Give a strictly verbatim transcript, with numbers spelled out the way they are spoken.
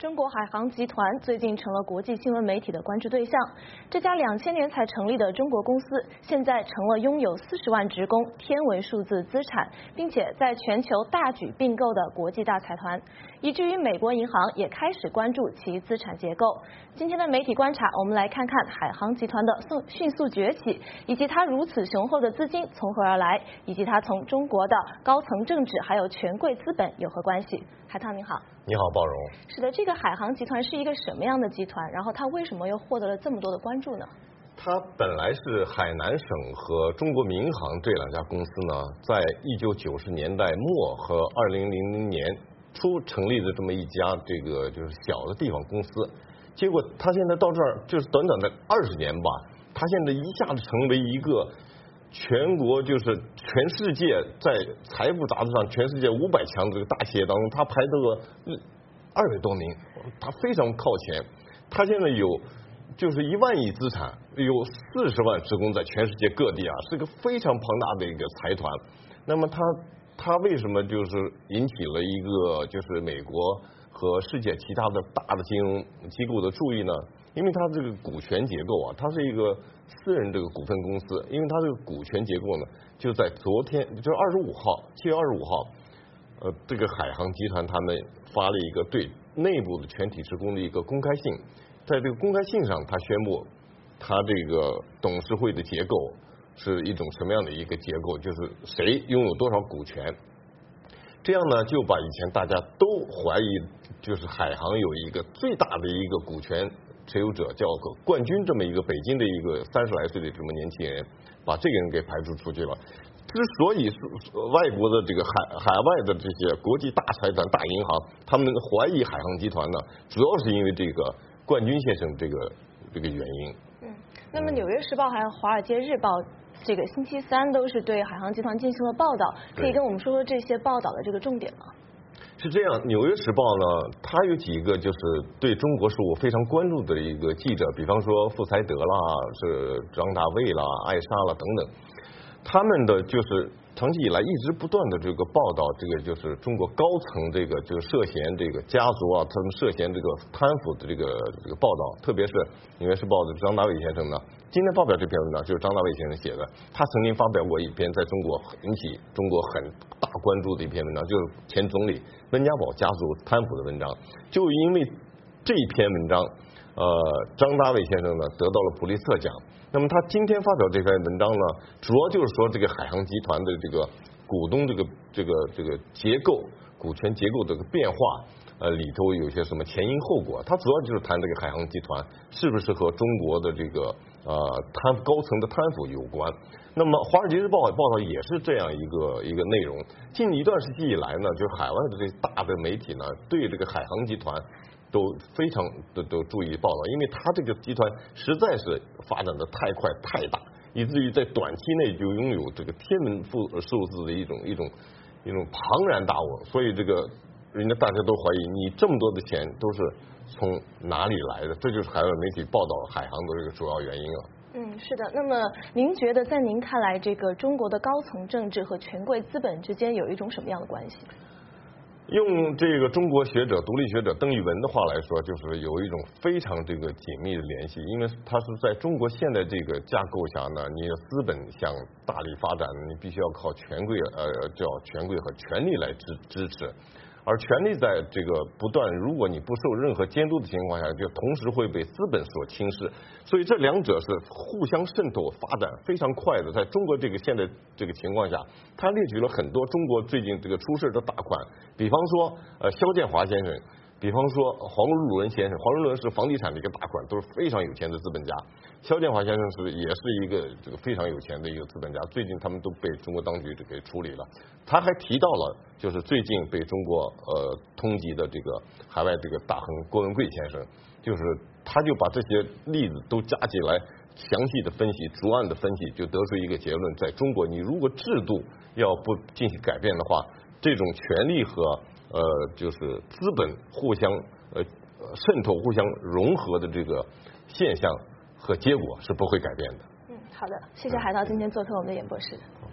中国海航集团最近成了国际新闻媒体的关注对象。这家两千年才成立的中国公司，现在成了拥有四十万职工、天文数字资产，并且在全球大举并购的国际大财团，以至于美国银行也开始关注其资产结构。今天的媒体观察，我们来看看海航集团的迅速崛起，以及它如此雄厚的资金从何而来，以及它从中国的高层政治还有权贵资本有何关系。海涛您好。 你好，鲍荣。 是的，这个海航集团是一个什么样的集团？然后它为什么又获得了这么多的关注呢？ 它本来是海南省和中国民航这两家公司呢，在一九九十年代末和二零零零年初成立的这么一家这个就是小的地方公司，结果它现在到这儿就是短短的二十年吧，它现在一下子成为一个全国就是全世界在财富杂志上全世界五百强这个大企业当中，它排到了二百多名，它非常靠前。它现在有就是一万亿资产，有四十万职工在全世界各地啊，是个非常庞大的一个财团。那么它它为什么就是引起了一个就是美国和世界其他的大的金融机构的注意呢？因为它这个股权结构啊，它是一个私人这个股份公司，因为它这个股权结构呢，就在昨天，就是二十五号，七月二十五号，呃，这个海航集团他们发了一个对内部的全体职工的一个公开信，在这个公开信上，他宣布他这个董事会的结构是一种什么样的一个结构，就是谁拥有多少股权。这样呢，就把以前大家都怀疑就是海航有一个最大的一个股权持有者叫个冠军这么一个北京的一个三十来岁的这么年轻人，把这个人给排除出去了。之所以外国的这个海海外的这些国际大财团、大银行，他们怀疑海航集团呢，主要是因为这个冠军先生这个这个原因。 嗯，那么《纽约时报》还有《华尔街日报》这个星期三都是对海航集团进行了报道，可以跟我们说说这些报道的这个重点吗？ 是这样，《纽约时报》呢，它有几个就是对中国事务非常关注的一个记者，比方说傅才德啦，是张大卫啦、艾莎啦等等，他们的就是长期以来一直不断的这个报道，这个就是中国高层这个这个涉嫌这个家族啊，他们涉嫌这个贪腐的这个这个报道，特别是《纽约时报》的张大卫先生呢，今天发表这篇文章就是张大卫先生写的，他曾经发表过一篇在中国引起中国很大关注的一篇文章，就是前总理温家宝家族贪腐的文章，就因为这篇文章，呃，张大卫先生呢得到了普利策奖。那么他今天发表这篇文章呢，主要就是说这个海航集团的这个股东这个这个这个结构、股权结构这个变化，呃，里头有些什么前因后果。他主要就是谈这个海航集团是不是和中国的这个呃贪高层的贪腐有关。那么《华尔街日报》报道也是这样一个一个内容。近一段时期以来呢，就是海外的这些大的媒体呢，对这个海航集团都非常的都注意报道，因为它这个集团实在是发展的太快太大，以至于在短期内就拥有这个天文数数字的一种一种一种庞然大物，所以这个人家大家都怀疑你这么多的钱都是从哪里来的，这就是海外媒体报道海航的这个主要原因啊。 嗯，是的。那么您觉得在您看来，这个中国的高层政治和权贵资本之间有一种什么样的关系？ 用这个中国学者、独立学者邓玉文的话来说，就是有一种非常这个紧密的联系，因为他是在中国现在这个架构下呢，你的资本想大力发展，你必须要靠权贵，呃，叫权贵和权力来支支持。而权力在这个不断，如果你不受任何监督的情况下，就同时会被资本所侵蚀，所以这两者是互相渗透发展非常快的。在中国这个现在这个情况下，他列举了很多中国最近这个出事的大款，比方说呃肖建华先生，比方说黄如伦先生，黄如伦是房地产的一个大款，都是非常有钱的资本家。肖建华先生是也是一个这个非常有钱的一个资本家，最近他们都被中国当局给处理了。他还提到了，就是最近被中国呃通缉的这个海外这个大亨郭文贵先生，就是他就把这些例子都加起来，详细的分析、逐案的分析，就得出一个结论：在中国，你如果制度要不进行改变的话，这种权力和呃就是资本互相呃渗透、互相融合的这个现象和结果是不会改变的。 嗯，好的，谢谢海涛今天做客我们的演播室。